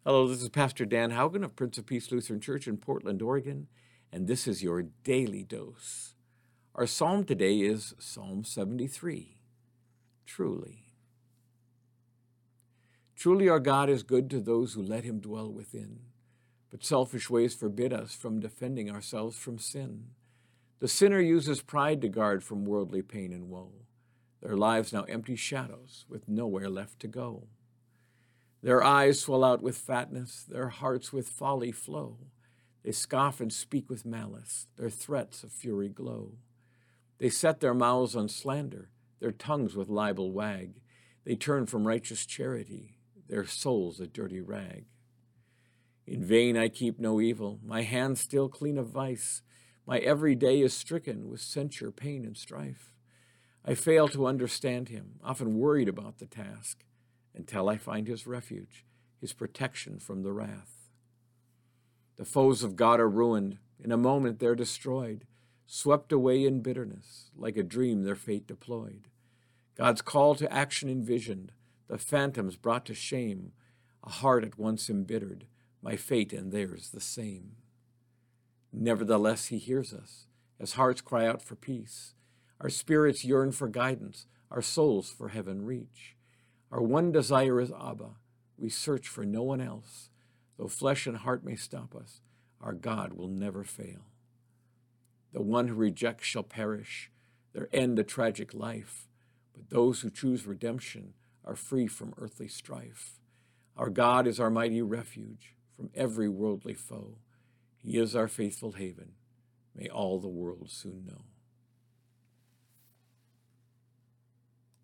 Hello, this is Pastor Dan Haugen of Prince of Peace Lutheran Church in Portland, Oregon, and this is your daily dose. Our psalm today is Psalm 73. Truly. Truly our God is good to those who let him dwell within, but selfish ways forbid us from defending ourselves from sin. The sinner uses pride to guard from worldly pain and woe. Their lives now empty shadows with nowhere left to go. Their eyes swell out with fatness, their hearts with folly flow. They scoff and speak with malice, their threats of fury glow. They set their mouths on slander, their tongues with libel wag. They turn from righteous charity, their souls a dirty rag. In vain I keep no evil, my hands still clean of vice. My every day is stricken with censure, pain, and strife. I fail to understand him, often worried about the task, until I find his refuge, his protection from the wrath. The foes of God are ruined. In a moment they're destroyed, swept away in bitterness, like a dream their fate deployed. God's call to action envisioned, the phantoms brought to shame, a heart at once embittered, my fate and theirs the same. Nevertheless he hears us, as hearts cry out for peace. Our spirits yearn for guidance, our souls for heaven reach. Our one desire is Abba. We search for no one else. Though flesh and heart may stop us, our God will never fail. The one who rejects shall perish, their end a tragic life. But those who choose redemption are free from earthly strife. Our God is our mighty refuge from every worldly foe. He is our faithful haven. May all the world soon know.